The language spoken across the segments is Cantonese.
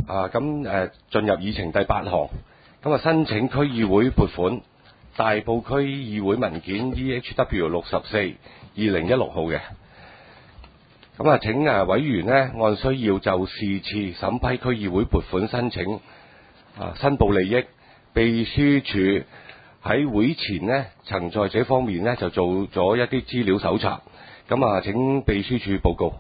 進入議程第8項，申請區議會撥款大埔區議會文件 EHW 64/2016號嘅。請委員呢按需要就是次審批區議會撥款申請申報利益，秘書處喺會前呢曾在這方面呢就做咗一啲資料搜查。請秘書處報告。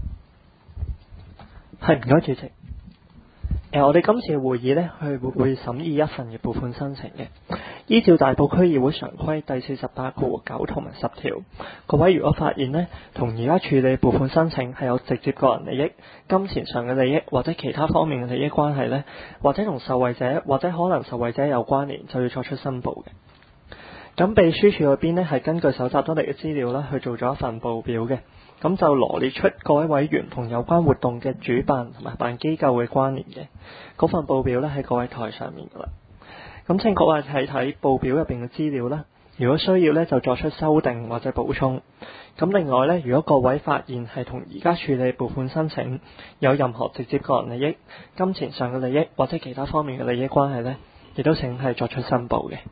係，唔該主席。我哋今次嘅會議呢，會審議一份嘅撥款申請嘅。依照大埔區議會常規第48.9同埋10條，各位如果發現呢，同而家處理撥款申請係有直接個人利益、金錢上嘅利益或者其他方面嘅利益關係呢，或者同受惠者或者可能受惠者有關聯，就要作出申報嘅。咁秘書處嗰邊呢，係根據搜集得嚟嘅資料啦，去做咗一份報表嘅。咁就羅列出各位委員同有關活動嘅主辦同埋辦機構嘅關聯嘅。嗰份報表呢，喺各位台上面噶啦。咁請各位睇睇報表入邊嘅資料啦。如果需要呢，就作出修訂或者補充。咁另外呢，如果各位發現係同而家處理撥款申請有任何直接個人利益、金錢上嘅利益或者其他方面嘅利益關係呢，亦都請係作出申報嘅。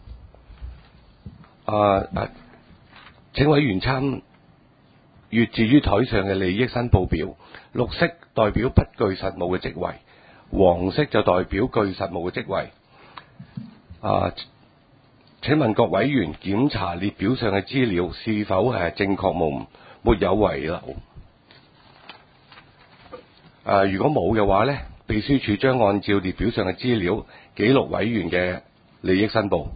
請委員參閱置於台上嘅利益申報表，綠色代表不具實務嘅職位，黃色就代表具實務嘅職位。請問各委員檢查列表上嘅資料是否正確無誤，沒有遺漏。如果冇嘅話呢，秘書處將按照列表上嘅資料記錄委員嘅利益申報。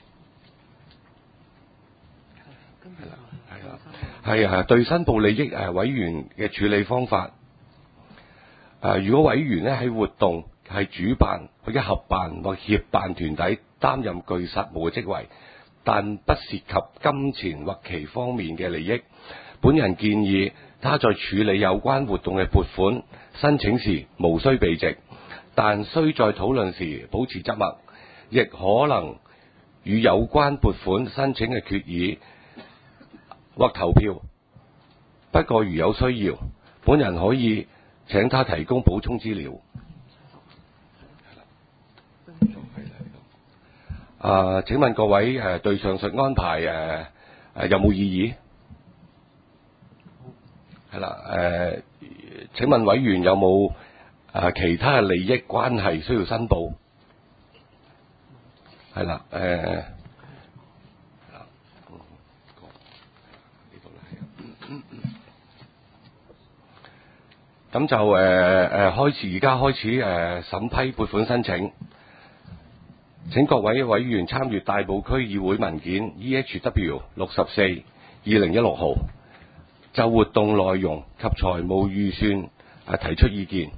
對申報利益委員嘅處理方法。如果委員呢喺活動係主辦或者合辦或協辦團體擔任具實務嘅職位，但不涉及金錢或其方面嘅利益，本人建議他在處理有關活動嘅撥款申請時無需避席，但需在討論時保持緘默，亦可能與有關撥款申請嘅決議或投票。不過如有需要，本人可以請他提供補充資料。請問各位對上述安排有冇異議？請問委員有冇其他利益關係需要申報？咁就而家開始審批撥款申請。請各位委員參閱大埔區議會文件 EHW 64/2016號，就活動內容及財務預算提出意見。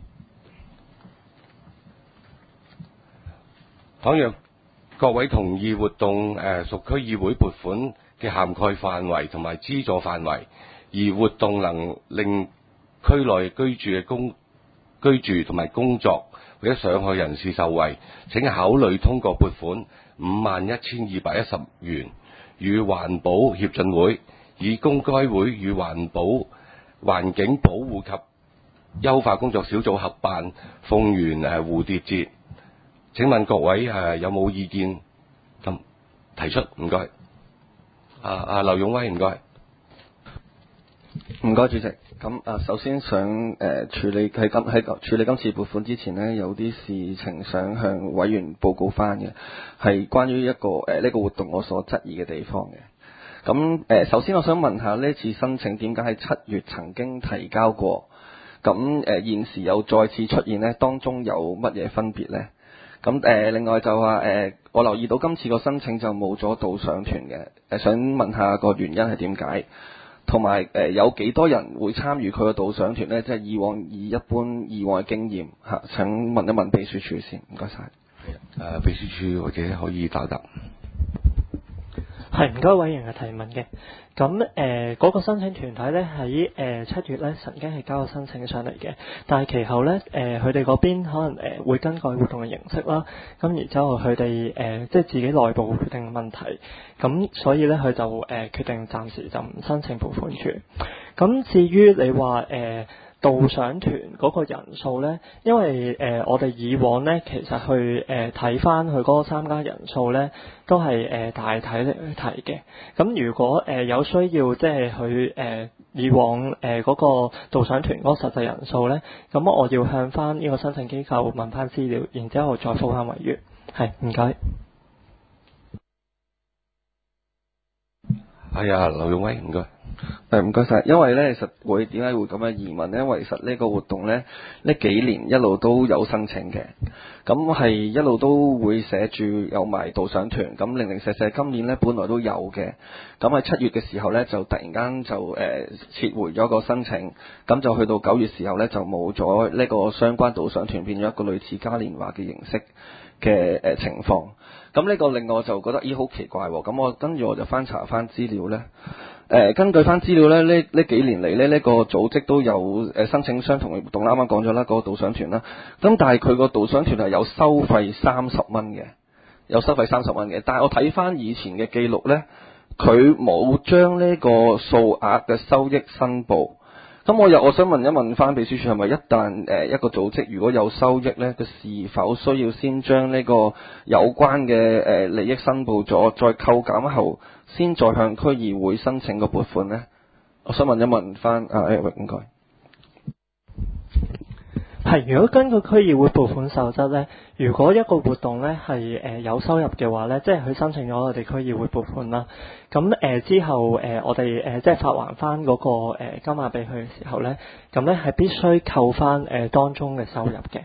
倘若各位同意活動屬區議會撥款嘅涵蓋範圍同埋資助範圍，而活動能令區內居住同埋工作或者上海人士受惠，請考慮通過撥款51,210元與環保協進會，以供該會與環境保護及優化工作小組合辦鳳園蝴蝶節。請問各位有冇意見？咁提出，唔該。劉勇威，唔該。 唔該主席。咁首先想處理今次撥款之前呢，有啲事情想向委員報告翻嘅，係關於一個呢個活動我所質疑嘅地方嘅。咁首先我想問下呢次申請點解喺7月曾經提交過？咁現時又再次出現呢，當中有乜嘢分別呢？咁另外就話我留意到今次個申請就冇咗導賞團嘅，想問下個原因係點解？同埋有幾多人會參與佢個導賞團呢？即係以往以往嘅經驗嚇，請問一問秘書處先，唔該晒。 秘書處或者可以答答。 係，唔該委員嘅提問嘅。咁嗰個申請團體咧喺7月咧曾經係交個申請上嚟嘅，但係其後咧佢哋嗰邊可能會更改活動嘅形式啦，咁然之後佢哋即係自己內部決定問題，咁所以咧佢就決定暫時就唔申請撥款住。咁至於你話導賞團嗰個人數咧，因為我哋以往咧其實去睇翻佢嗰個參加人數咧，都係大體嚟去睇嘅。咁如果有需要即係佢以往嗰個導賞團嗰個實際人數咧，咁我要向翻呢個申請機構問翻資料，然之後再覆翻委員。係，唔該。 係啊，劉勇威，唔該。 唔該晒，因為咧，其實點解會咁樣疑問呢？因為其實呢個活動咧，呢幾年一路都有申請嘅，咁係一路都會寫住有埋導賞團，咁零零舍舍今年咧本來都有嘅，咁喺7月嘅時候咧就突然間就撤回咗個申請，咁就去到9月時候咧就冇咗呢個相關導賞團，變咗一個類似嘉年華嘅形式嘅情況。咁呢個令我就覺得好奇怪喎，咁跟住我就翻查翻資料咧。根據翻資料咧，呢幾年嚟咧，呢個組織都有申請相同嘅活動，啱啱講咗啦，嗰個導賞團啦。咁但係佢個導賞團係有收費30蚊嘅，有收費30蚊嘅。但係我睇翻以前嘅記錄咧，佢冇將呢個數額嘅收益申報。咁我想問一問翻秘書處，係咪一旦一個組織如果有收益咧，佢是否需要先將呢個有關嘅利益申報咗，再扣減後，先再向區議會申請個撥款呢？我想問一問翻Eric，唔該。 係，如果根據區議會撥款守則咧，如果一個活動咧係有收入嘅話咧，即係佢申請咗我哋區議會撥款啦，咁之後我哋即係發還翻嗰個金額俾佢嘅時候咧，咁咧係必須扣翻當中嘅收入嘅。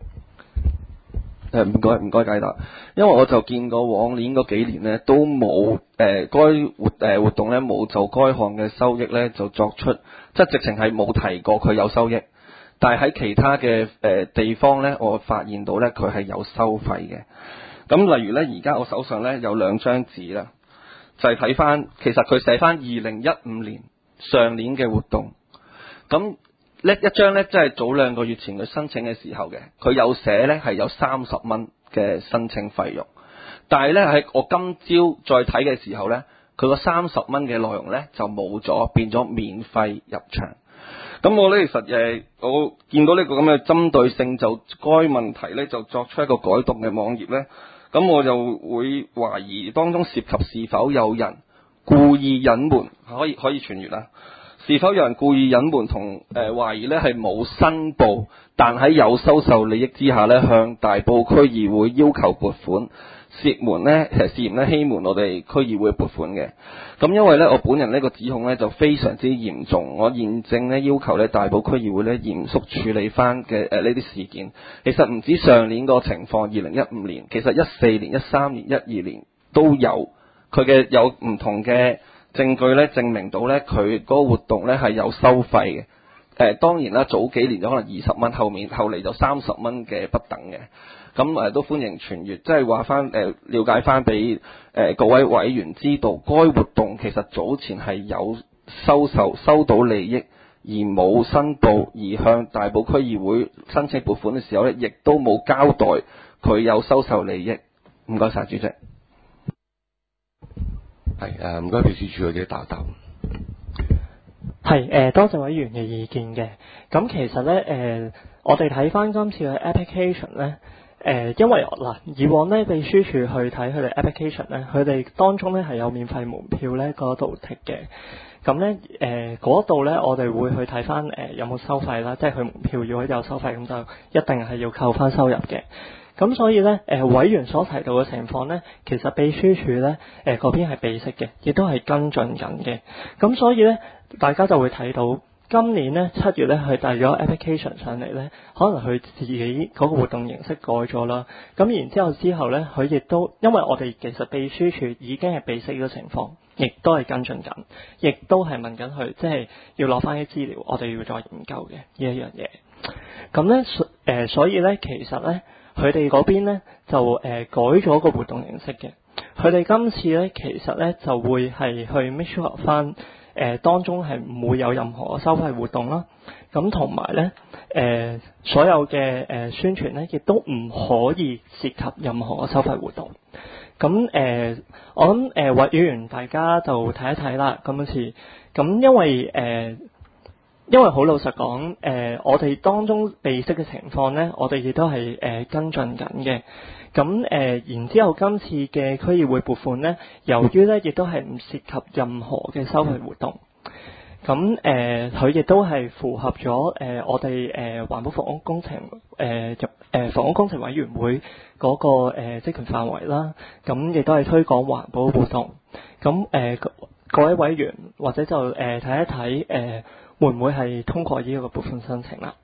唔該解答，因為我就見過往年嗰幾年咧都冇該活動咧冇就該項嘅收益咧就作出，即係直情係冇提過佢有收益。但係喺其他嘅地方咧，我發現到咧佢係有收費嘅。咁例如咧，而家我手上咧有2張紙啦，就係睇翻，其實佢寫翻2015年上年嘅活動。咁呢一張咧，即係早2個月前佢申請嘅時候嘅，佢有寫咧係有30蚊嘅申請費用。但係咧喺我今朝再睇嘅時候咧，佢個30蚊嘅內容咧就冇咗，變咗免費入場。咁我咧其實我見到呢個咁嘅針對性就該問題咧就作出一個改動嘅網頁咧，咁我就會懷疑當中涉及是否有人故意隱瞞，可以傳閱啦。是否有人故意隱瞞同懷疑咧係冇申報，但喺有收受利益之下咧向大埔區議會要求撥款，涉嫌咧欺瞞我哋區議會撥款嘅。咁因為咧我本人呢個指控咧就非常之嚴重，我現正咧要求咧大埔區議會咧嚴肅處理翻嘅呢啲事件。其實唔止上年個情況，2015年，其實14年、13年、12年都有，佢嘅有唔同嘅證據咧證明到咧佢嗰個活動咧係有收費嘅。當然啦，早幾年就可能20蚊，後嚟就30蚊嘅不等嘅。咁都歡迎傳閱，即係話翻了解翻俾各位委員知道，該活動其實早前係有收到利益而冇申報，而向大埔區議會申請撥款嘅時候咧，亦都冇交代佢有收受利益。唔該晒，主席。 係唔該，秘書處嗰啲答。 係多謝委員嘅意見嘅。咁其實咧我哋睇翻今次嘅 application 咧。因為以往咧秘書處去睇佢哋 application 咧，佢哋當中咧係有免費門票咧嗰度剔嘅。咁咧嗰度咧我哋會去睇翻有冇收費啦，即係佢門票如果有收費，咁就一定係要扣翻收入嘅。咁所以咧委員所提到嘅情況咧，其實秘書處咧嗰邊係備悉嘅，亦都係跟進緊嘅。咁所以咧大家就會睇到。今年咧7月咧，佢遞咗 application 上嚟咧，可能佢自己嗰個活動形式改咗啦。咁然之後咧，佢亦都因為我哋其實秘書處已經係備悉呢個情況，亦都係跟進緊，亦都係問緊佢，即係要攞翻啲資料，我哋要再研究嘅呢一樣嘢。咁咧所以咧，其實咧佢哋嗰邊咧就改咗個活動形式嘅。佢哋今次咧其實咧就會係去 make sure 翻。當中係唔會有任何收費活動啦，咁同埋咧所有嘅宣傳咧，亦都唔可以涉及任何收費活動。咁我諗委員大家就睇一睇啦，今次咁因為因為好老實講，我哋當中被釋嘅情況咧，我哋亦都係跟進緊嘅。咁然之後，今次嘅區議會撥款咧，由於咧亦都係唔涉及任何嘅收費活動，咁佢亦都係符合咗我哋環保房屋工程房屋工程委員會嗰個職權範圍啦。咁亦都係推廣環保活動。咁各位委員或者就睇一睇會唔會係通過呢一個撥款申請啦？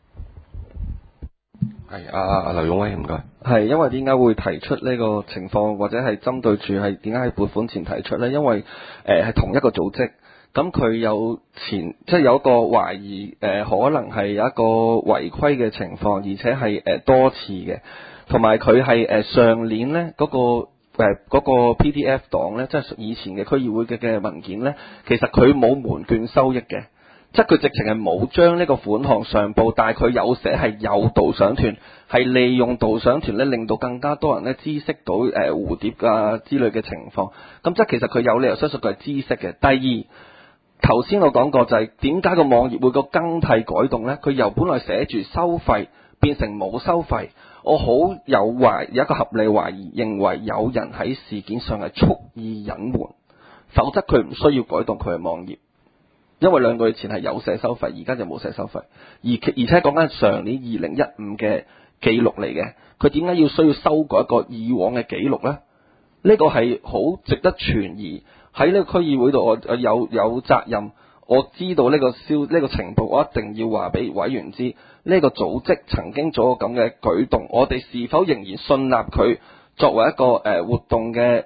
係阿劉勇威，唔該。 係因為點解會提出呢個情況，或者係針對住係點解喺撥款前提出呢？因為係同一個組織，咁佢有即係有一個懷疑可能係有一個違規嘅情況，而且係多次嘅，同埋佢係上年呢嗰個 PDF 檔呢，即係以前嘅區議會嘅文件呢，其實佢冇門券收益嘅。即係佢直情係冇將呢個款項上報，但係佢有寫係有導賞團，係利用導賞團咧，令到更加多人咧知悉到蝴蝶啊之類嘅情況。咁即係其實佢有理由相信佢係知悉嘅。第二，頭先我講過就係點解個網頁會個更替改動呢？佢由本來寫住收費變成冇收費，我好有一個合理懷疑，認為有人喺事件上係蓄意隱瞞，否則佢唔需要改動佢嘅網頁。因為2個月前係有寫收費，而家就冇寫收費，而且講緊上年2015嘅記錄嚟嘅，佢點解要需要修改一個以往嘅記錄呢？呢個係好值得存疑。喺呢個區議會度，我有責任，我知道呢個情報，我一定要話俾委員知，呢個組織曾經做過咁嘅舉動，我哋是否仍然信納佢作為一個活動嘅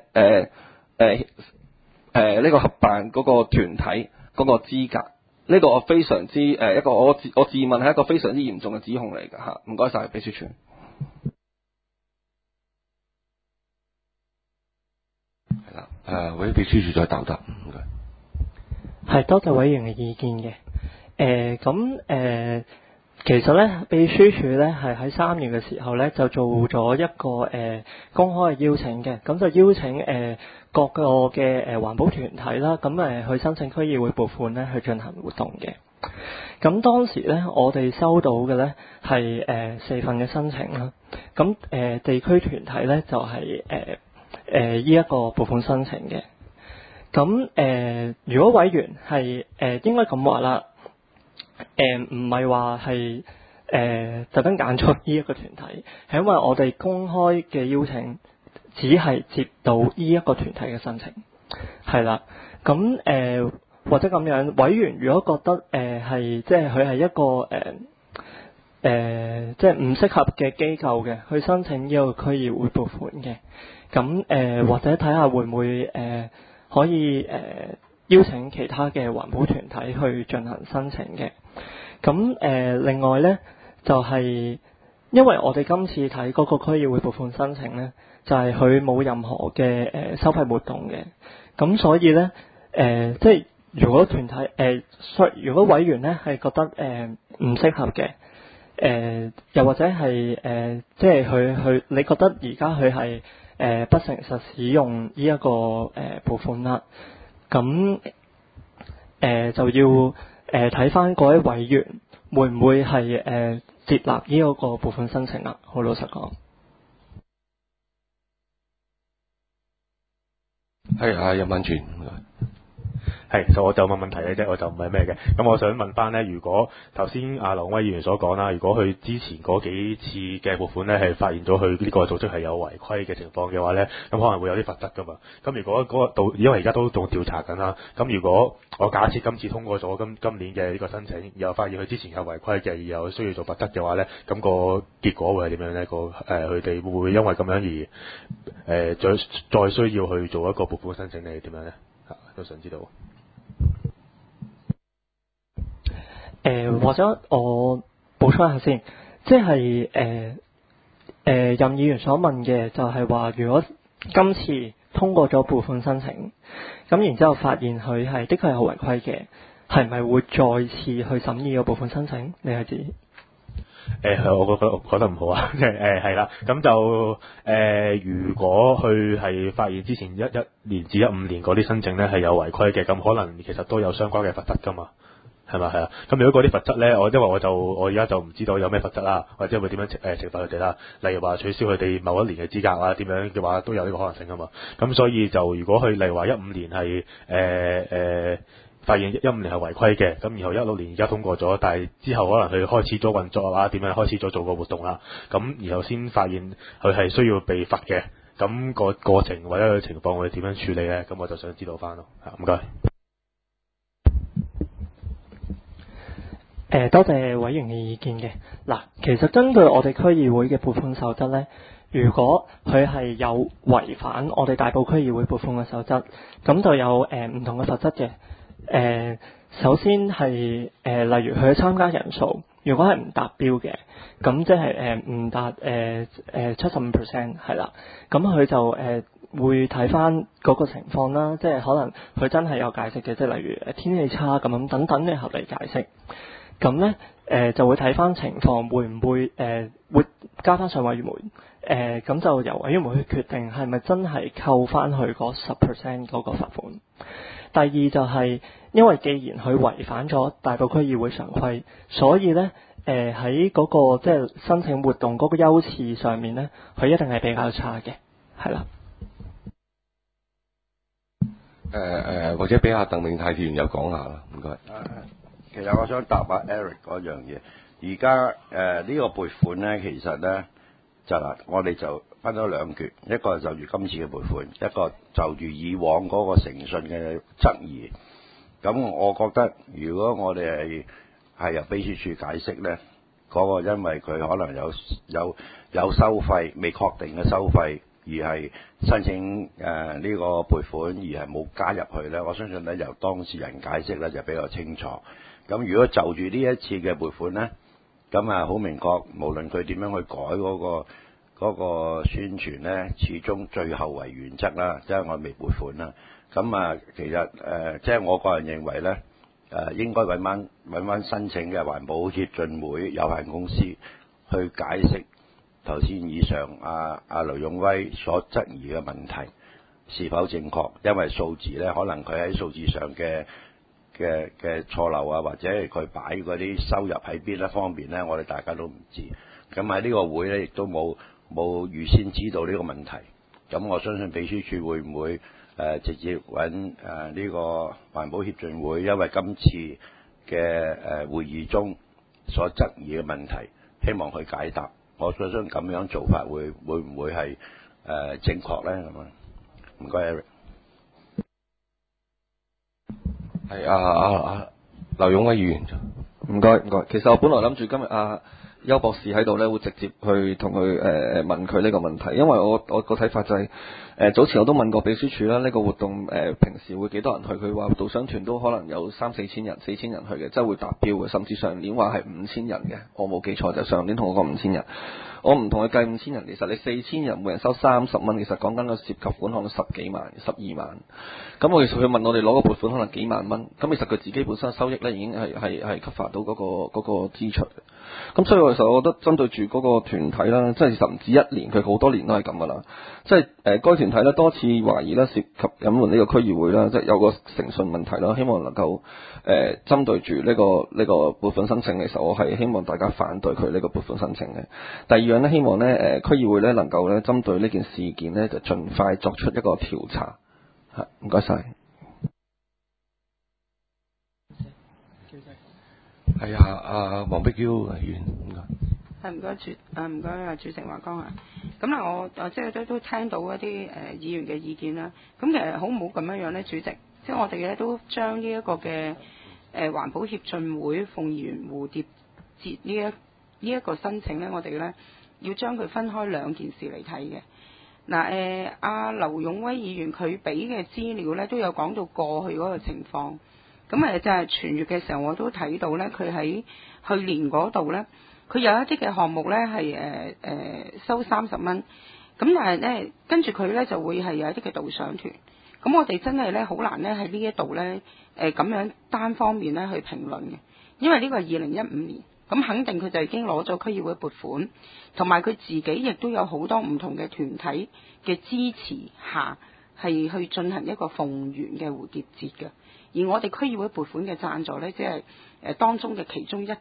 呢個合辦嗰個團體嗰個資格？呢個我非常之一個我自問係一個非常之嚴重嘅指控嚟㗎嚇。唔該晒，秘書處。 係啦，委秘書處再答答，唔該。 係，多謝委員嘅意見嘅。其實咧，秘書處咧係喺3月嘅時候咧就做咗一個公開嘅邀請嘅，咁就邀請各個嘅環保團體啦，咁去申請區議會撥款咧去進行活動嘅。咁當時咧，我哋收到嘅咧係4份嘅申請啦。咁地區團體咧就係呢一個撥款申請嘅。咁如果委員係應該咁話啦。唔係話係特登揀出呢一個團體，係因為我哋公開嘅邀請只係接到呢一個團體嘅申請，係啦。咁或者咁樣，委員如果覺得係即係佢係一個即係唔適合嘅機構嘅，去申請呢個區議會撥款嘅，咁或者睇下會唔會可以邀請其他嘅環保團體去進行申請嘅。咁另外咧就係因為我哋今次睇嗰個區議會撥款申請咧，就係佢冇任何嘅收費活動嘅，咁所以咧即係如果團體如果委員咧係覺得唔適合嘅，又或者係即係佢你覺得而家佢係不誠實使用呢一個撥款啦，咁就要睇翻嗰位委員會唔會係接納呢一個撥款申請啦？好老實講， 係任敏全。 係，其實我就問問題嘅啫，我就唔係咩嘅。咁我想問翻咧，如果頭先阿劉威議員所講啦，如果佢之前嗰幾次嘅撥款咧係發現咗佢呢個組織係有違規嘅情況嘅話咧，咁可能會有啲罰則噶嘛。咁如果嗰個因為而家都仲調查緊啦，咁如果我假設今次通過咗今年嘅呢個申請，又發現佢之前有違規嘅，而又需要做罰則嘅話咧，咁個結果會係點樣咧？佢哋會唔會因為咁樣而再需要去做一個撥款申請，定係點樣咧？都想知道。 或者我補充一下先，即係任議員所問嘅就係話，如果今次通過咗撥款申請，咁然之後發現佢係的確係好違規嘅，係咪會再次去審議個撥款申請？你係指？ 我覺得唔好啊，即係係啦，咁就如果佢係發現之前11年至15年嗰啲申請咧係有違規嘅，咁可能其實都有相關嘅罰則噶嘛。 係咪係啊？咁如果嗰啲罰則咧，因為我而家就唔知道有咩罰則啦，或者會點樣懲罰佢哋啦。例如話取消佢哋某一年嘅資格啊，點樣嘅話都有呢個可能性噶嘛。咁所以就如果佢例如話15年係發現15年係違規嘅，咁然後16年而家通過咗，但係之後可能佢開始咗運作啊，點樣開始咗做個活動啦，咁然後先發現佢係需要被罰嘅，咁個過程或者個情況會點樣處理咧？咁我就想知道翻咯。唔該。 多謝委員嘅意見嘅。嗱，其實根據我哋區議會嘅撥款守則呢，如果佢係有違反我哋大埔區議會撥款嘅守則，咁就有唔同嘅罰則嘅。首先係例如佢嘅參加人數，如果係唔達標嘅，咁即係唔達75%係啦，咁佢就會睇翻嗰個情況啦，即係可能佢真係有解釋嘅，即係例如天氣差咁樣等等嘅合理解釋。咁咧就會睇翻情況，會唔會會加翻上委員會，咁就由委員會去決定係咪真係扣翻佢嗰10% 嗰個罰款。第二就係因為既然佢違反咗大埔區議會常規，所以咧喺嗰個即係申請活動嗰個優次上面咧，佢一定係比較差嘅，係啦。 或者俾阿鄧永泰議員又講下啦，唔該。 其實我想答下 Eric 嗰樣嘢。而家呢個撥款咧，其實咧就嗱，我哋就分咗兩橛，一個就住今次嘅撥款，一個就住以往嗰個誠信嘅質疑。咁我覺得，如果我哋係由秘書處解釋咧，嗰個因為佢可能有收費未確定嘅收費，而係申請呢個撥款而係冇加入去咧，我相信咧由當事人解釋咧就比較清楚。咁如果就住呢一次嘅撥款咧，咁啊好明確，無論佢點樣去改嗰個宣傳咧，始終最後為原則啦，即係我未撥款啦。咁啊，其實即係我個人認為咧，應該揾翻申請嘅環保協進會有限公司去解釋頭先以上阿劉勇威所質疑嘅問題是否正確，因為數字咧可能佢喺數字上嘅錯漏啊，或者係佢擺嗰啲收入喺邊一方面咧，我哋大家都唔知。咁喺呢個會咧，亦都冇預先知道呢個問題。咁我相信秘書處會唔會直接揾呢個環保協進會，因為今次嘅會議中所質疑嘅問題，希望去解答。我相信咁樣做法會唔會係正確咧？咁啊，唔該 Eric。 係劉勇威議員。 唔該。其實我本來諗住今日邱博士喺度咧，會直接去同佢問佢呢個問題，因為我個睇法就係早前我都問過秘書處啦，呢個活動平時會幾多人去？佢話導賞團都可能有3-4千人、4,000人去嘅，即係會達標嘅，甚至上年話係5,000人嘅，我冇記錯就上年同我講5,000人。我唔同佢計5,000人，其實你4,000人每人收30蚊，其實講緊個涉及款項10幾萬、12萬。咁我其實佢問我哋攞個撥款可能幾萬蚊，咁其實佢自己本身收益咧已經係 cover 到嗰個支出。咁所以其實我覺得針對住嗰個團體啦，即係其實唔止一年，佢好多年都係咁噶啦。即係該團體咧多次懷疑咧涉及隱瞞呢個區議會啦，即係有個誠信問題啦。希望能夠針對住呢個撥款申請，其實我係希望大家反對佢呢個撥款申請嘅。第二樣咧，希望咧區議會咧能夠咧針對呢件事件咧就盡快作出一個調查。嚇，唔該晒。 係黃碧嬌議員，唔該。 唔該主席華江啊。咁嗱，我即係都聽到一啲議員嘅意見啦。咁其實好唔好咁樣咧，主席？即係我哋咧都將呢一個嘅環保協進會鳳儀園蝴蝶節呢一個申請咧，我哋咧要將佢分開兩件事嚟睇嘅。嗱阿劉勇威議員佢俾嘅資料咧都有講到過去嗰個情況。咁就係全月嘅時候，我都睇到咧，佢喺去年嗰度咧，佢有一啲嘅項目咧係收30蚊，咁但係咧跟住佢咧就會係有一啲嘅導賞團，咁我哋真係咧好難咧喺呢一度咧咁樣單方面咧去評論嘅，因為呢個係2015年，咁肯定佢就已經攞咗區議會撥款，同埋佢自己亦都有好多唔同嘅團體嘅支持下，係去進行一個鳳園嘅蝴蝶節嘅。 而我哋區議會撥款嘅贊助呢，即係當中嘅其中一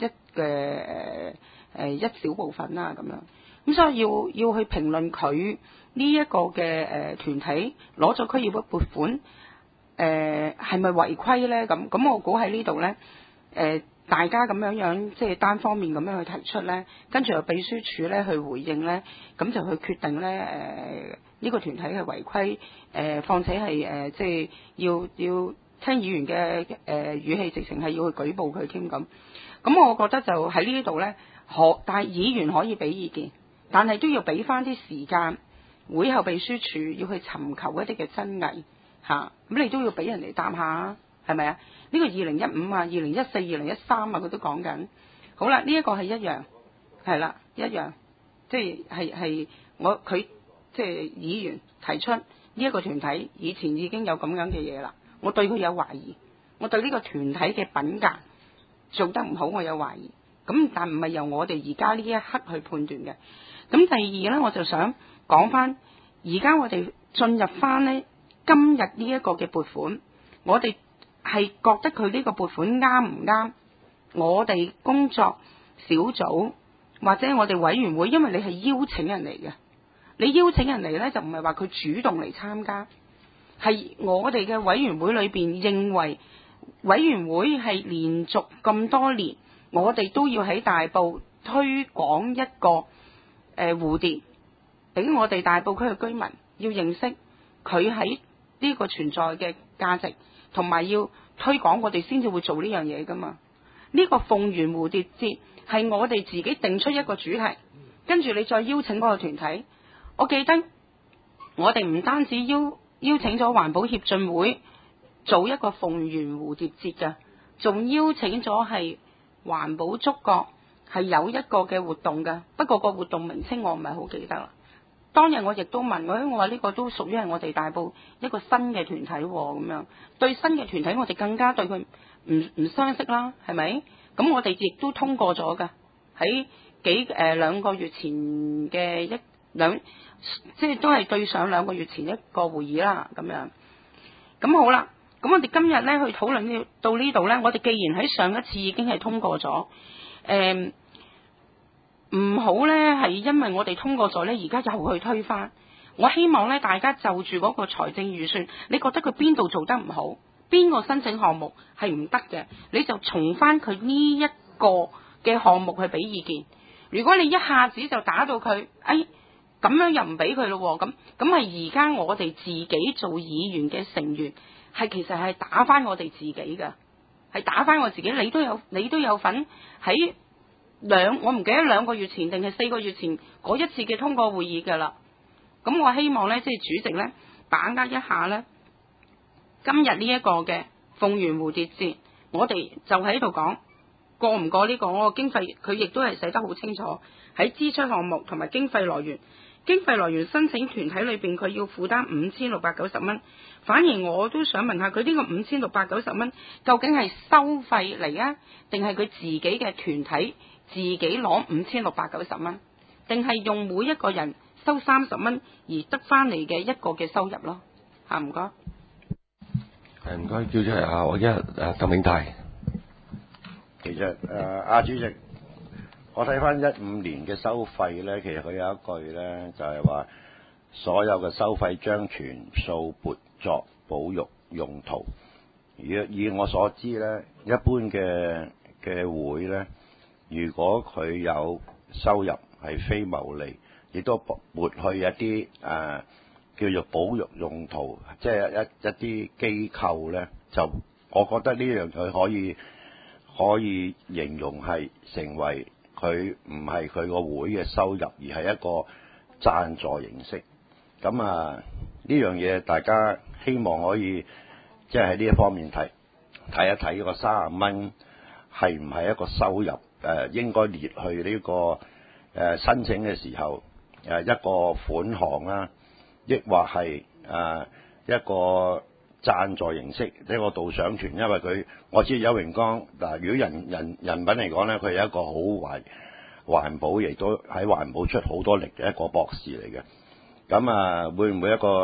小部分啦咁樣。咁所以要去評論佢呢一個嘅團體攞咗區議會撥款，係咪違規呢？咁我估喺呢度呢，大家咁樣即係單方面咁樣去提出呢，跟住由秘書處呢去回應呢，咁就去決定呢呢個團體係違規，況且係即係要聽議員嘅語氣，直情係要去舉報佢添咁。咁我覺得就喺呢度呢，但係議員可以俾意見，但係都要俾翻啲時間，會後秘書處要去尋求一啲嘅真偽嚇，咁你都要俾人哋答下，係咪啊？呢個2015啊、2014、2013啊，佢都講緊。好啦，呢一個係一樣，係啦，一樣，即係佢即係議員提出呢一個團體以前已經有咁樣嘅嘢啦，我對佢有懷疑，我對呢個團體嘅品格做得唔好，我有懷疑。咁但唔係由我哋而家呢一刻去判斷嘅。咁第二呢，我就想講翻，而家我哋進入翻呢今日呢一個嘅撥款，我哋係覺得佢呢個撥款啱唔啱？我哋工作小組或者我哋委員會，因為你係邀請人嚟嘅，你邀請人嚟呢，就唔係話佢主動嚟參加，係我哋嘅委員會裏邊認為委員會係連續咁多年，我哋都要喺大埔推廣一個蝴蝶，俾我哋大埔區嘅居民要認識佢喺呢個存在嘅價值，同埋要推廣，我哋先至會做呢樣嘢噶嘛。呢個鳳園蝴蝶節係我哋自己定出一個主題，跟住你再邀請嗰個團體。我記得我哋唔單止邀請咗環保協進會做一個鳳園蝴蝶節嘅，仲邀請咗係環保觸覺係有一個嘅活動嘅，不過個活動名稱我唔係好記得啦。當日我亦都問我話呢個都屬於係我哋大埔一個新嘅團體咁樣，對新嘅團體我哋更加對佢唔相識啦，係咪？咁我哋亦都通過咗㗎，喺2個月前嘅即係都係對上2個月前一個會議啦，咁樣。咁好啦，咁我哋今日呢去討論到呢度呢，我哋既然喺上一次已經係通過咗，唔好呢係因為我哋通過咗呢，而家又去推翻。我希望呢，大家就住嗰個財政預算，你覺得佢邊度做得唔好，邊個申請項目係唔得嘅，你就從翻佢呢一個嘅項目去俾意見。如果你一下子就打到佢，咁樣又唔俾佢咯，咁係而家我哋自己做議員嘅成員，係其實係打翻我哋自己㗎，係打翻我自己。你都有份喺我唔記得2個月前定係4個月前嗰一次嘅通過會議㗎啦。咁我希望呢，即係主席呢，把握一下呢，今日呢一個嘅鳳園蝴蝶節，我哋就喺度講過唔過呢個我個經費，佢亦都係寫得好清楚，喺支出項目同埋經費來源。經費來源申請團體裏邊，佢要負擔5690蚊。反而我都想問下，佢呢個5690蚊究竟係收費嚟啊，定係佢自己嘅團體自己攞5690蚊，定係用每一個人收30蚊而得翻嚟嘅一個嘅收入咯？嚇，唔該。 唔該，叫出嚟我鄧永泰。 其實主席。我睇翻15年嘅收費呢，其實佢有一句呢，就係話所有嘅收費將全數撥作保育用途。以我所知呢，一般嘅會呢，如果佢有收入係非牟利，亦都撥去一啲叫做保育用途，即係一啲機構呢，就我覺得呢樣佢可以形容係成為。佢唔係佢個會嘅收入，而係一個贊助形式。咁呢樣嘢，大家希望可以即係喺呢一方面睇一睇呢個30蚊係唔係一個收入？應該列去呢個申請嘅時候一個款項啦，抑或係一個贊助形式，一個導賞團。因為我知有榮光嗱，如果人品嚟講咧，佢係一個好環保，亦都喺環保出好多力嘅一個博士嚟嘅。咁會唔會一個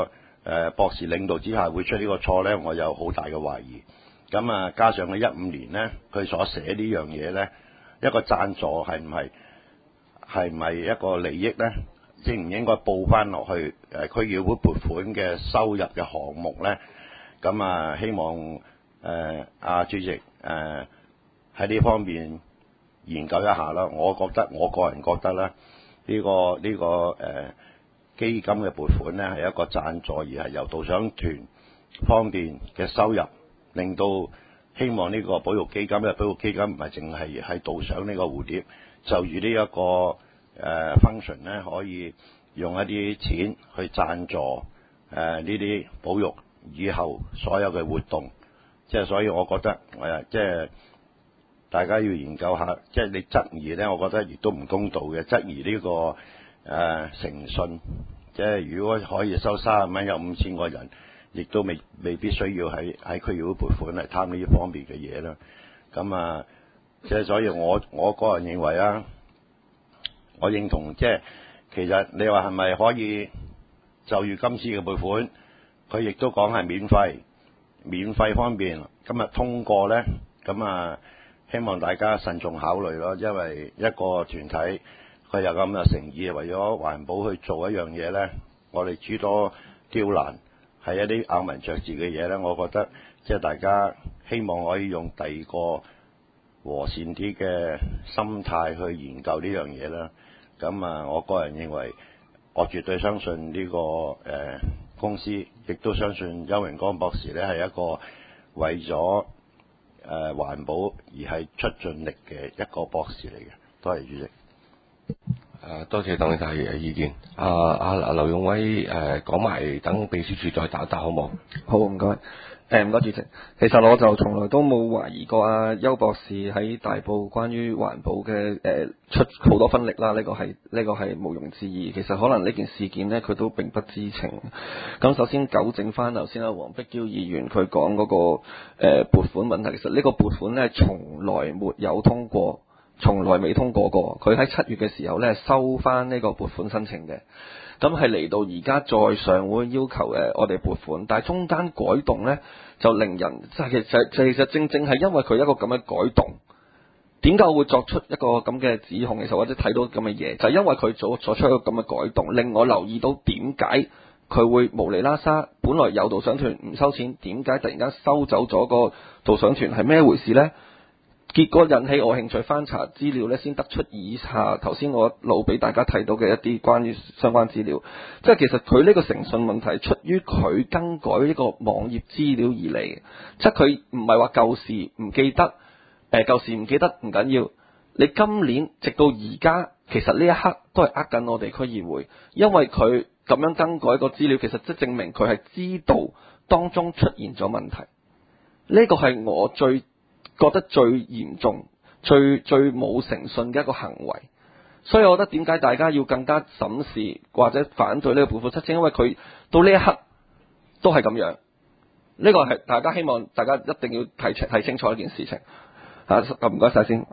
博士領導之下會出呢個錯呢，我有好大嘅懷疑。咁啊，加上佢15年呢，佢所寫呢樣嘢呢，一個贊助係唔係一個利益呢？應唔應該報翻落去區議會撥款嘅收入嘅項目呢？咁啊，希望主席喺呢方面研究一下啦。我個人覺得咧，呢個基金嘅撥款呢係一個贊助，而係由導賞團方面嘅收入，令到希望呢個保育基金，因為保育基金唔係淨係導賞呢個蝴蝶，就如呢一個function 呢，可以用一啲錢去贊助呢啲保育以後所有嘅活動。即係所以我覺得即係大家要研究下，即係你質疑呢，我覺得亦都唔公道嘅。質疑呢個誠信，即係如果可以收30蚊有5000個人，亦都未必需要喺區議會撥款嚟貪呢方面嘅嘢啦。咁即係所以我個人認為啊，我認同即係其實你話係咪可以就如今次嘅撥款，佢亦都講係免費方面今日通過呢，咁希望大家慎重考慮咯，因為一個團體佢有咁嘅誠意，為咗環保去做一樣嘢呢，我哋諸多刁難係一啲咬文嚼字嘅嘢呢，我覺得即係大家希望可以用第二個和善啲嘅心態去研究呢樣嘢啦。咁我個人認為，我絕對相信呢個公司，亦都相信邱榮光博士呢係一個為咗環保而係出盡力嘅一個博士嚟嘅。多謝主席。 多謝鄧永泰嘅意見。劉勇威講埋，等秘書處再打好冇？ 好，唔該。唔該主席。其實我就從來都冇懷疑過邱博士喺大埔關於環保嘅出好多分力啦，呢個係毋庸置疑。其實可能呢件事件呢，佢都並不知情。咁首先糾正翻頭先黃碧嬌議員佢講嗰個撥款問題，其實呢個撥款呢，從來沒有通過。從來未通過過，佢喺7月嘅時候呢，收翻呢個撥款申請嘅，咁係嚟到而家再上會要求我哋撥款，但係中間改動呢，就令人其實正係因為佢一個咁嘅改動，點解我會作出一個咁嘅指控嘅時候，或者睇到咁嘅嘢，就係因為佢作出一個咁嘅改動，令我留意到點解佢會無厘啦沙，本來有導賞團唔收錢，點解突然間收走咗個導賞團，係咩回事呢？結果引起我興趣翻查資料呢，先得出以下頭先我一路俾大家睇到嘅一啲關於相關資料。即係其實佢呢個誠信問題出於佢更改呢個網頁資料而嚟，即係佢唔係話舊時唔記得，舊時唔記得唔緊要。你今年直到而家，其實呢一刻都係呃緊我哋區議會，因為佢咁樣更改個資料，其實即係證明佢係知道當中出現咗問題。呢個係我覺得最嚴重、最冇誠信嘅一個行為，所以我覺得點解大家要更加審視或者反對呢個撥款申請，因為佢到呢一刻都係咁樣。呢個係大家希望大家一定要睇清楚一件事情。唔該晒先。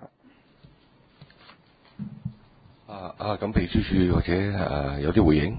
咁秘書處或者有啲回應。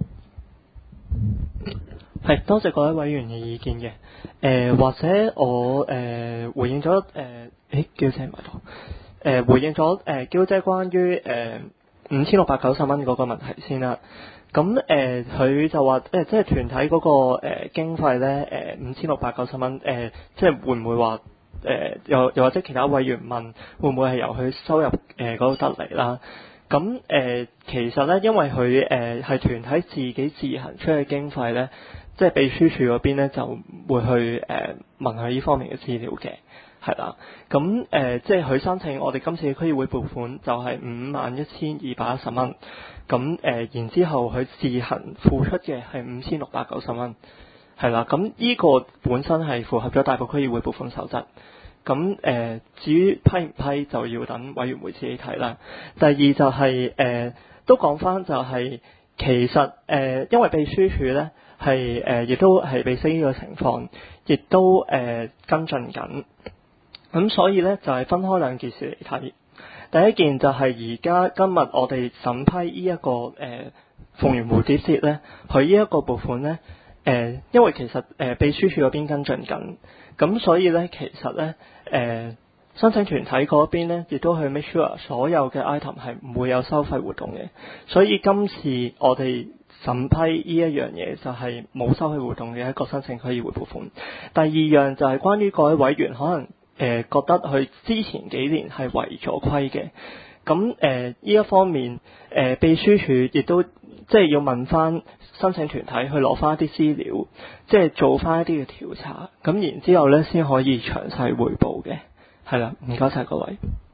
係，多謝各位委員嘅意見嘅。或者我回應咗嬌姐唔喺度。回應咗嬌姐關於5690蚊嗰個問題先啦。咁佢就話即係團體嗰個經費咧5690蚊即係會唔會話又或者其他委員問會唔會係由佢收入嗰度得嚟啦？咁其實咧，因為佢係團體自己自行出嘅經費咧，即係秘書處嗰邊咧就會去問佢呢方面嘅資料嘅，係啦。咁即係佢申請我哋今次嘅區議會撥款就係51,210蚊，咁然之後佢自行付出嘅係5690蚊，係啦。咁呢個本身係符合咗大埔區議會撥款守則。咁至於批唔批就要等委員會自己睇啦。第二就係都講翻就係其實因為秘書處咧係亦都係被識呢個情況，亦都跟進緊。咁所以咧就係分開兩件事嚟睇。第一件就係而家今日我哋審批呢一個鳳園蝴蝶節咧，佢呢一個撥款咧因為其實秘書處嗰邊跟進緊，咁所以咧其實咧申請團體嗰邊咧，亦都去 make sure 所有嘅 item 係唔會有收費活動嘅。所以今次我哋審批呢一樣嘢就係冇收費活動嘅一個申請區議會撥款。第二樣就係關於各位委員可能覺得佢之前幾年係違咗規嘅，咁呢一方面秘書處亦都即係要問翻申請團體去攞翻一啲資料，即係做翻一啲嘅調查，咁然之後咧先可以詳細彙報嘅。係啦，唔該晒各位。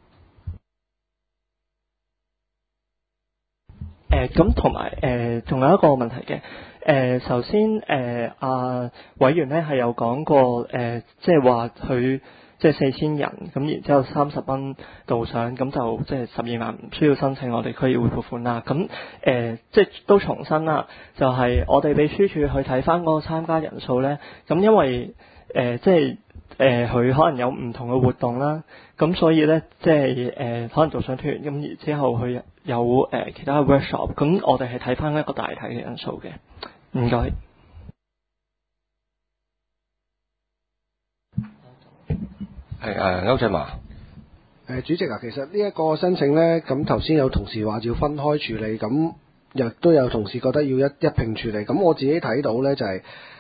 咁同埋仲有一個問題嘅。首先委員咧係有講過即係話佢即係4000人，咁然之後30蚊導賞，咁就即係12萬唔需要申請我哋區議會撥款啦。咁即係都重申啦，就係我哋秘書處去睇翻嗰個參加人數咧，咁因為即係佢可能有唔同嘅活動啦，咁所以咧即係可能導賞團，咁然之後佢有其他嘅 workshop， 咁我哋係睇翻一個大體嘅人數嘅。唔該。 係歐振華。 主席啊，其實呢一個申請呢，咁頭先有同事話要分開處理，咁亦都有同事覺得要一併處理。咁我自己睇到呢，就係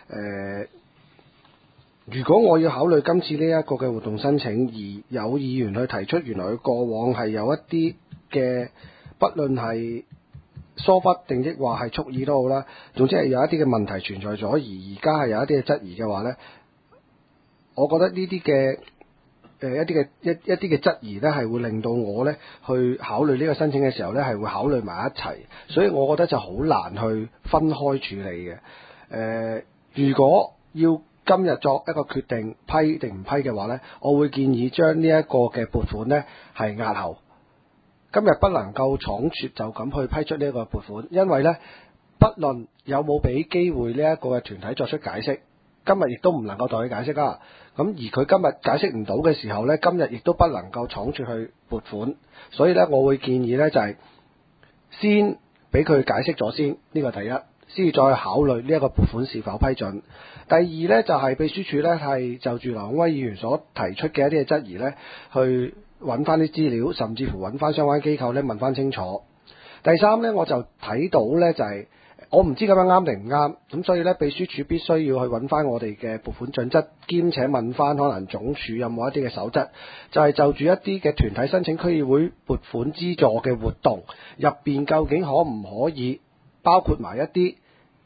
如果我要考慮今次呢一個嘅活動申請，而有議員去提出原來佢過往係有一啲嘅，不論係疏忽定抑或係蓄意都好啦，總之係有一啲嘅問題存在咗，而家係有一啲嘅質疑嘅話呢，我覺得呢啲嘅一啲嘅質疑呢，係會令到我呢去考慮呢個申請嘅時候呢，係會考慮埋一齊，所以我覺得就好難去分開處理嘅。如果要今日作一個決定批定唔批嘅話呢，我會建議將呢一個嘅撥款呢係押後。今日不能夠倉促就咁去批出呢一個撥款，因為呢，不論有冇俾機會呢一個嘅團體作出解釋，今日亦都唔能夠代佢解釋啦。咁而佢今日解釋唔到嘅時候呢，今日亦都不能夠倉促去撥款，所以呢，我會建議呢就係先俾佢解釋咗先，呢個第一，先至再考慮呢一個撥款是否批准。第二呢，就係秘書處呢係就住劉永威議員所提出嘅一啲嘅質疑呢，去揾翻啲資料，甚至乎揾翻相關機構呢問翻清楚。第三呢，我就睇到呢就係我唔知咁樣啱定唔啱，咁所以呢，秘書處必須要去揾翻我哋嘅撥款準則，兼且問翻可能總署有冇一啲嘅守則，就係就住一啲嘅團體申請區議會撥款資助嘅活動入邊，究竟可唔可以包括埋一啲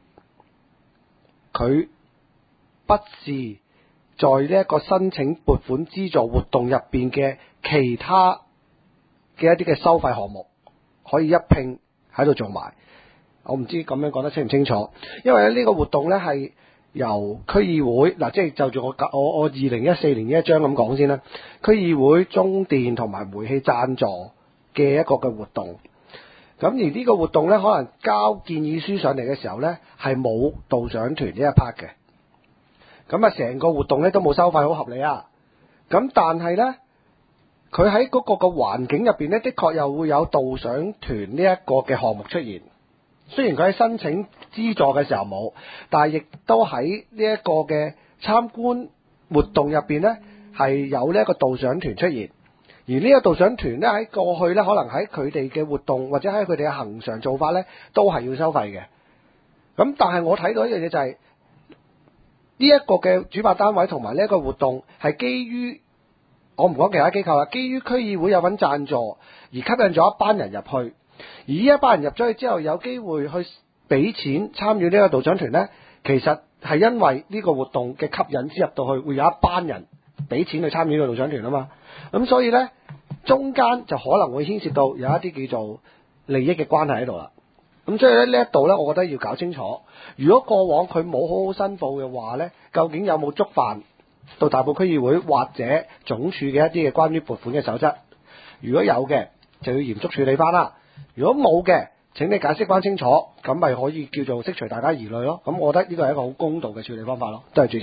佢不是在呢一個申請撥款資助活動入邊嘅其他嘅一啲嘅收費項目，可以一併喺度做埋。我唔知咁樣講得清唔清楚，因為呢個活動呢係由區議會嗱，即係就住我2014年呢一章咁講先啦。區議會、中電同埋煤氣贊助嘅一個嘅活動，咁而呢個活動呢，可能交建議書上嚟嘅時候呢，係冇導賞團呢一 part 嘅。咁啊，成個活動咧都冇收費，好合理啊！咁但係呢，佢喺嗰個環境入邊呢，的確又會有導賞團呢一個嘅項目出現。雖然佢喺申請資助嘅時候冇，但係亦都喺呢一個嘅參觀活動入邊呢，係有呢一個導賞團出現。而呢個導賞團呢，喺過去呢，可能喺佢哋嘅活動或者喺佢哋嘅恆常做法呢，都係要收費嘅。咁但係我睇到一樣嘢就係，呢一個嘅主辦單位同埋呢一個活動係基於，我唔講其他機構啦，基於區議會有份贊助而吸引咗一班人入去，而呢一班人入咗去之後有機會去俾錢參與呢個導賞團呢，其實係因為呢個活動嘅吸引之入到去，會有一班人俾錢去參與呢個導賞團啊嘛，咁所以呢，中間就可能會牽涉到有一啲叫做利益嘅關係喺度啦。咁所以咧呢一度呢，我覺得要搞清楚。如果過往佢冇好好申報嘅話呢，究竟有冇觸犯到大埔區議會或者總署嘅一啲嘅關於撥款嘅守則？如果有嘅，就要嚴肅處理翻啦。如果冇嘅，請你解釋翻清楚，咁咪可以叫做釋除大家疑慮咯。咁我覺得呢個係一個好公道嘅處理方法咯。多謝主席。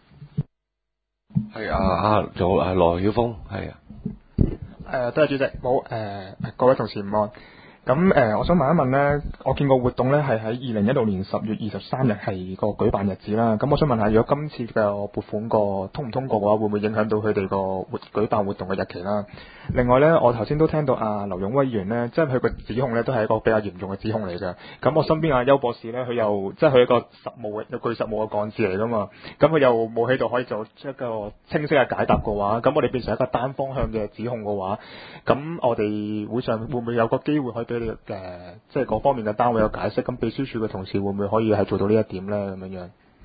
係仲有羅曉峰，係啊。 多謝主席，好各位同事唔安。 咁我想問一問呢，我見個活動呢係喺2016年10月23日係個舉辦日子啦。咁我想問下，如果今次嘅撥款通唔通過嘅話，會唔會影響到佢哋個舉辦活動嘅日期啦？另外呢，我頭先都聽到劉勇威議員呢，即係佢個指控呢都係一個比較嚴重嘅指控嚟嘅。咁我身邊邱博士呢，佢又即係佢一個有具實務嘅幹事嚟噶嘛。咁佢又冇喺度可以做一個清晰嘅解答嘅話，咁我哋變成一個單方向嘅指控嘅話，咁我哋會唔會有個機會可以俾你即係嗰方面嘅單位有解釋？咁秘書處嘅同事會唔會可以係做到呢一點咧？咁樣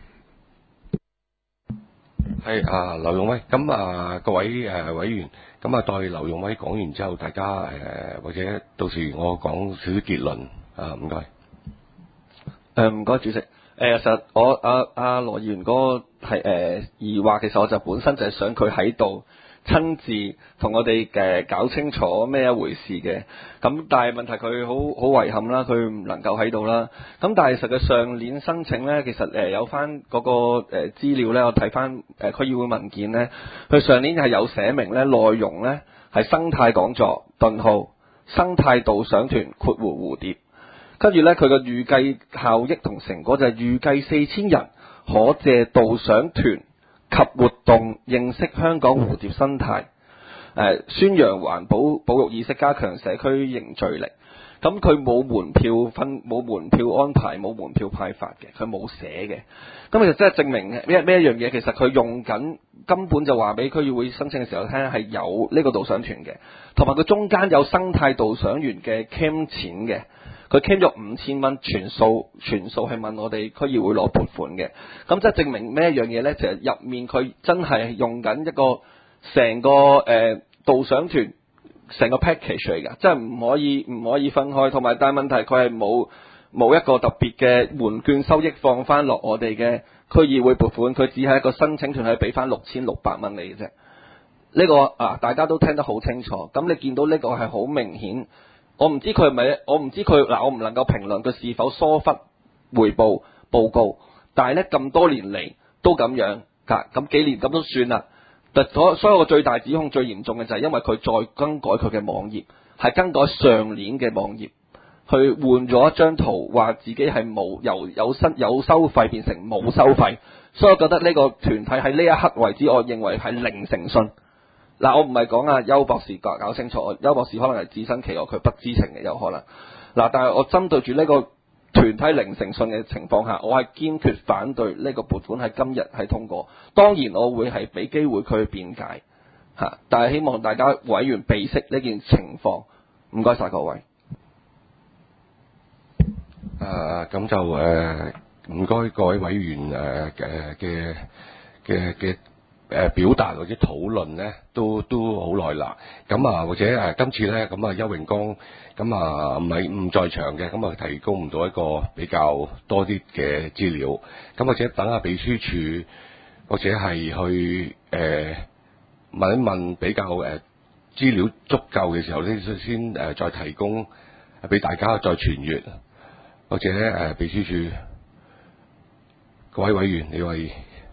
係劉勇威，咁各位委員，咁待劉勇威講完之後，大家或者到時我講少少結論唔該。 唔該主席。其實我羅議員嗰個係疑惑，其實我就本身就係想佢喺度親自同我哋搞清楚咩一回事嘅。咁但係問題佢好遺憾啦，佢唔能夠喺度啦。咁但係實際上年申請呢，其實有翻嗰個資料呢，我睇翻區議會文件呢，佢上年係有寫明呢，內容呢係生態講座生態導賞團蝴蝶。跟住呢，佢個預計效益同成果就係預計4000人可借導賞團及活動認識香港蝴蝶生態，宣揚環保保育意識，加強社區凝聚力。咁佢冇門票安排，冇門票派發嘅，佢冇寫嘅。咁其實真係證明咩一樣嘢？其實佢用緊根本就話俾區議會申請嘅時候聽係有呢個導賞團嘅，同埋佢中間有生態導賞員嘅 cam 錢嘅。佢 claim 咗5000蚊，全數係問我哋區議會攞撥款嘅。咁即係證明咩一樣嘢呢？就係入面佢真係用緊一個成個導賞團成個 package 嚟㗎，即係唔可以分開。同埋但係問題佢係冇一個特別嘅門券收益放翻落我哋嘅區議會撥款，佢只係一個申請團係俾翻6600蚊你嘅啫。呢個大家都聽得好清楚。咁你見到呢個係好明顯。我唔知佢係咪，我唔能夠評論佢是否疏忽回報報告，但係咧咁多年嚟都咁樣，咁幾年咁都算啦。所有個最大指控最嚴重嘅就係因為佢再更改佢嘅網頁，係更改上年嘅網頁，去換咗一張圖，話自己係冇由有收費變成冇收費，所以我覺得呢個團體喺呢一刻為止，我認為係零誠信。我唔係講邱博士搞清楚，邱博士可能係置身其外，佢不知情嘅有可能。但係我針對住呢個團體零誠信嘅情況下，我係堅決反對呢個撥款喺今日係通過。當然我會係俾機會佢去辯解但係希望大家委員備悉呢件情況。唔該晒各位。 咁就唔該各位委員嘅表達或者討論咧，都好耐啦。咁或者今次咧，咁邱榮光唔在場嘅，咁提供唔到一個比較多啲嘅資料。咁或者等下秘書處或者係去問一問比較資料足夠嘅時候咧，先再提供俾大家再傳閱，或者秘書處各位委員，你為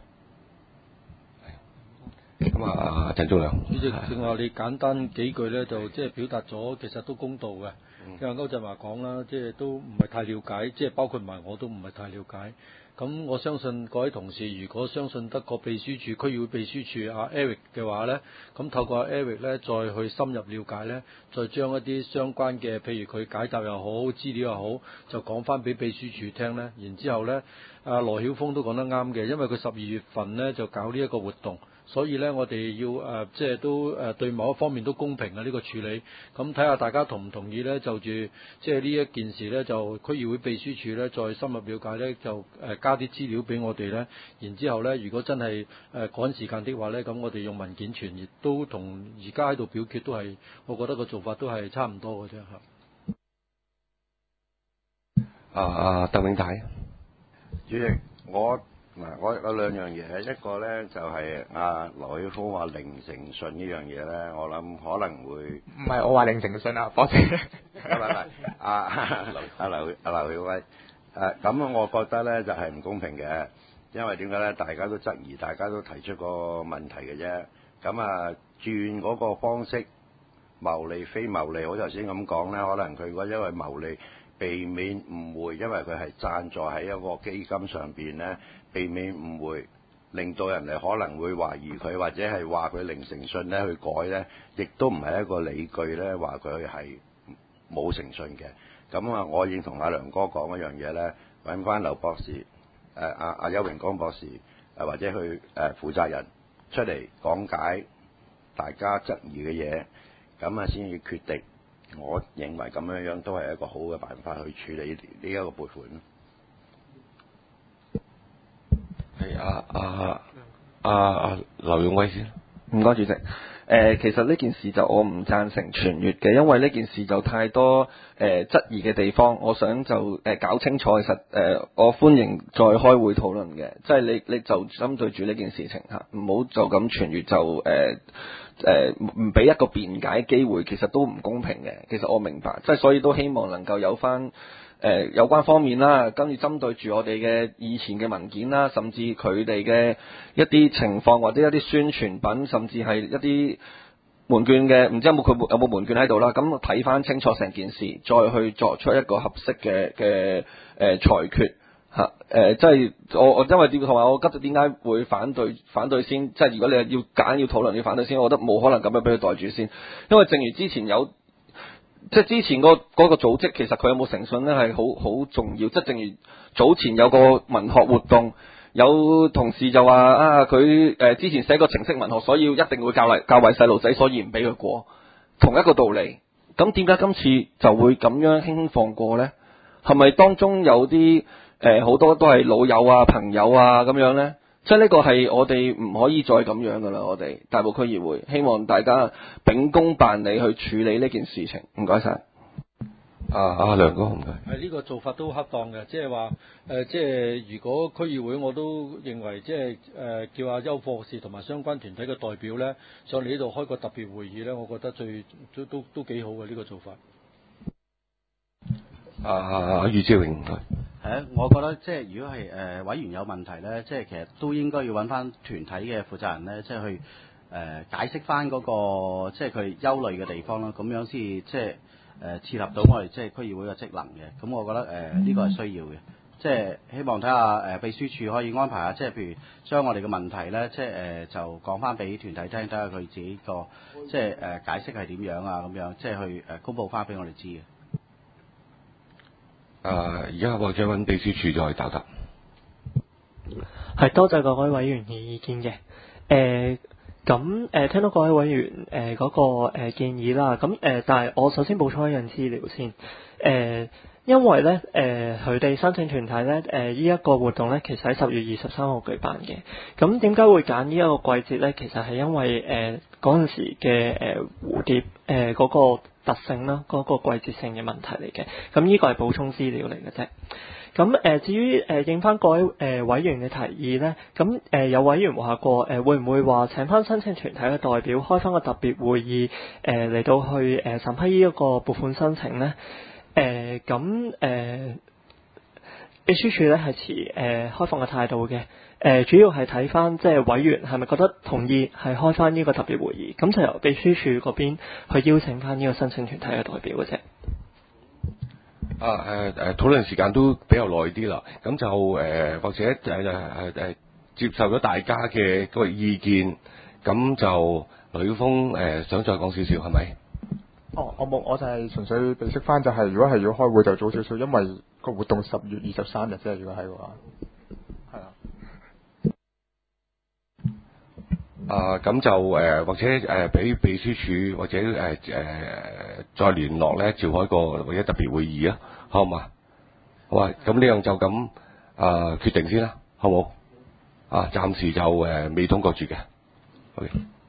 咁陳忠良主席，正話你簡單幾句咧，就即係表達咗，其實都公道嘅。因為歐振華講啦，即係都唔係太了解，即係包括埋我都唔係太了解。咁我相信各位同事，如果相信得過秘書處、區議會秘書處Eric 嘅話咧，咁透過Eric 咧，再去深入了解咧，再將一啲相關嘅，譬如佢解答又好、資料又好，就講翻俾秘書處聽咧。然之後咧，羅曉峰都講得啱嘅，因為佢12月份咧就搞呢一個活動。所以咧，我哋要即係都對某一方面都公平嘅呢個處理。咁睇下大家同唔同意咧？就住即係呢一件事咧，就區議會秘書處咧再深入了解咧，就加啲資料俾我哋咧。然之後咧，如果真係趕時間的話咧，咁我哋用文件傳，亦都同而家喺度表決都係，我覺得個做法都係差唔多嘅啫嚇。 鄧永泰， 主席，我有兩樣嘢，一個咧就係羅曉峰話零誠信呢樣嘢咧，我諗可能會唔係我話零誠信啊，多謝。 唔係劉曉威咁我覺得咧就係唔公平嘅，因為點解咧？大家都質疑，大家都提出個問題嘅啫。咁轉嗰個方式牟利非牟利，我頭先咁講咧，可能佢如果因為牟利避免誤會，因為佢係贊助喺一個基金上邊咧，避免誤會，令到人哋可能會懷疑佢，或者係話佢零誠信咧去改咧，亦都唔係一個理據咧，話佢係冇誠信嘅。咁啊，我認同阿梁哥講一樣嘢咧，揾翻劉博士、阿邱榮光博士，或者去負責人出嚟講解大家質疑嘅嘢，咁啊先至決定。我認為咁樣都係一個好嘅辦法去處理呢一個撥款。 係劉勇威先。 唔該，主席。其實呢件事就我唔贊成傳閱嘅，因為呢件事就太多質疑嘅地方。我想就搞清楚，其實我歡迎再開會討論嘅，即係你就針對住呢件事情嚇，唔好就咁傳閱就唔俾一個辯解機會，其實都唔公平嘅。其實我明白，即係所以都希望能夠有翻有關方面啦，跟住針對住我哋嘅以前嘅文件啦，甚至佢哋嘅一啲情況或者一啲宣傳品，甚至係一啲門券嘅，唔知有冇門券喺度啦。咁睇翻清楚成件事，再去作出一個合適嘅裁決嚇。即係我因為同埋我今日點解會反對先？即係如果你係要討論要反對先，我覺得冇可能咁樣俾佢袋住先，因為正如之前之前嗰個組織其實佢有冇誠信咧係好重要。即係正如早前有個文學活動，有同事就話佢之前寫個程式文學，所以一定會教壞細路仔，所以唔俾佢過。同一個道理，咁點解今次就會咁樣輕輕放過呢？係咪當中有啲好多都係老友啊、朋友啊咁樣呢？即係呢個係我哋唔可以再咁樣噶啦，我哋大埔區議會希望大家秉公辦理去處理呢件事情。唔該晒。 梁哥唔該。 呢個做法都恰當嘅，即係話即係如果區議會我都認為即係叫阿邱博士同埋相關團體嘅代表咧上嚟呢度開個特別會議咧，我覺得都幾好嘅呢個做法。 余志榮唔該。 我覺得即係如果係委員有問題咧，即係其實都應該要揾翻團體嘅負責人咧，即係去解釋翻嗰個即係佢憂慮嘅地方啦，咁樣先即係設立到我哋即係區議會嘅職能嘅。咁我覺得呢個係需要嘅，即係希望睇下秘書處可以安排下，即係譬如將我哋嘅問題咧，即係就講翻俾團體聽，睇下佢自己個即係解釋係點樣啊，咁樣即係去公佈翻俾我哋知嘅。 而家或者揾秘書處再答答。 係，多謝各位委員嘅意見嘅。咁聽到各位委員嗰個建議啦，咁但係我首先補充一樣資料先。因為咧佢哋申請團體咧呢一個活動咧，其實喺10月23號舉辦嘅。咁點解會揀呢一個季節咧？其實係因為嗰陣時嘅蝴蝶嗰個特性啦，嗰個季節性嘅問題嚟嘅。咁呢個係補充資料嚟嘅啫。咁至於應翻各位委員嘅提議咧，咁有委員話過會唔會話請翻申請團體嘅代表開翻個特別會議嚟到去審批呢一個撥款申請咧？秘書處咧係持開放嘅態度嘅。主要係睇翻即係委員係咪覺得同意係開翻呢個特別會議，咁就由秘書處嗰邊去邀請翻呢個申請團體嘅代表嘅啫。 討論時間都比較耐啲啦，咁就或者接受咗大家嘅嗰個意見，咁就劉曉峰想再講少少係咪？ 我冇，我就係純粹備悉翻，就係如果係要開會就早少少，因為個活動10月23日啫，如果係嘅話，係啊。 咁就或者俾秘書處或者再聯絡咧，召開個或者特別會議啊，好嘛？好啊，咁呢樣就咁決定先啦，好冇？暫時就未通過住嘅。OK。